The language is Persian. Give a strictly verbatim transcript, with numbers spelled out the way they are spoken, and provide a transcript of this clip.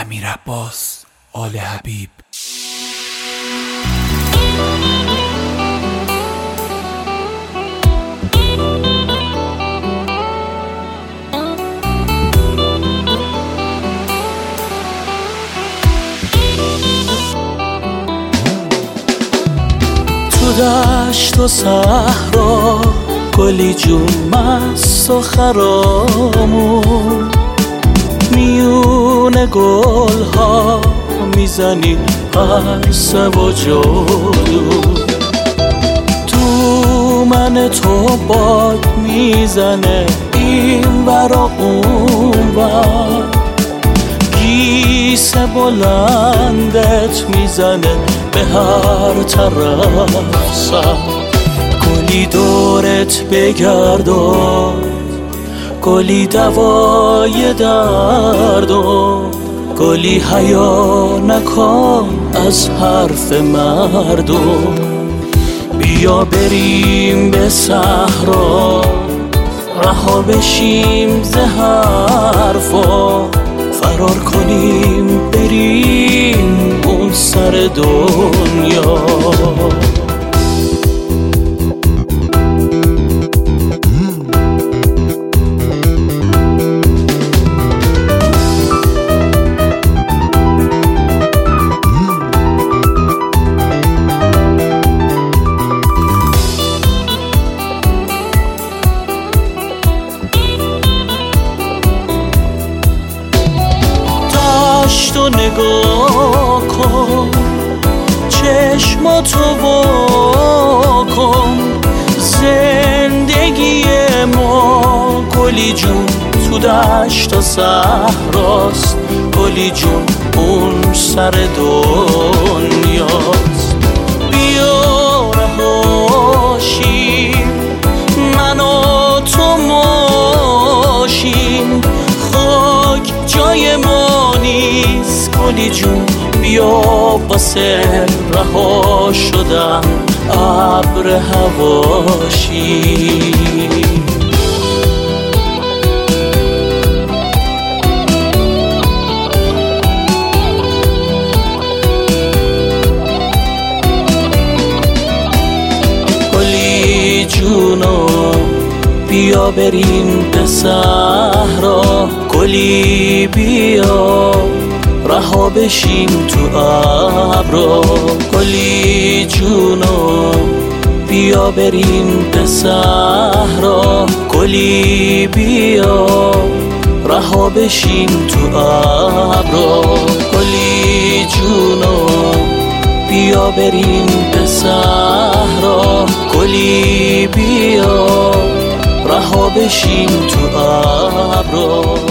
امیر عباس آل حبیب. تو دشت و صحرا گلی جون مست و خرامون، میون گل ها میزنی قرصه و جادو. تو من تو باد میزنه این ورا اون ور، گیس بلندت میزنه به هر طرف سر. گلی دورت بگردون، گلی دوای دردون، گلی حیا نکن از حرف مردم. بیا بریم به صحرا، رها بشیم ز حرفا، فرار کنیم بریم اون سر دنیا. تو نگاه کن، چشماتو وا کن، زندگی ما گلی جون تو دشت و صحراست، گلی جون اون سر دنیاست. بیا رهاشیم من و تو ماشیم، خاک جای ما نیست گلی جون. بیا واسه رها شدن ابر هواشی. گلی جونو بیا بریم به صحرا، گلی بیا رها بشیم تو ابرا. گلی جونو بیا بریم به صحرا، گلی بیا رها بشیم تو ابرا. گلی جونو بیا بریم به صحرا، گلی بیا رها بشیم تو ابرا.